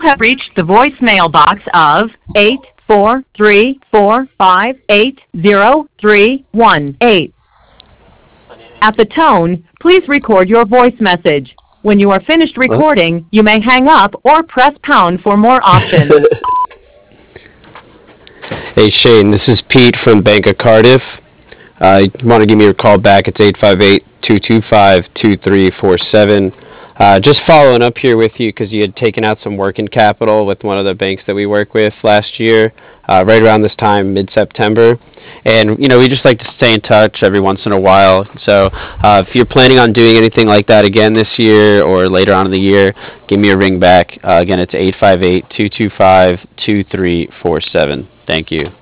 have reached the voicemail box of 84345803118. At the tone, please record your voice message. When you are finished recording, you may hang up or press pound for more options. Hey Shane, this is Pete from Bank of Cardiff. You want to give me a call back? It's 858-225-2347. Just following up here with you because you had taken out some working capital with one of the banks that we work with last year, right around this time, mid-September. And, we just like to stay in touch every once in a while. So if you're planning on doing anything like that again this year or later on in the year, give me a ring back. Again, it's 858-225-2347. Thank you.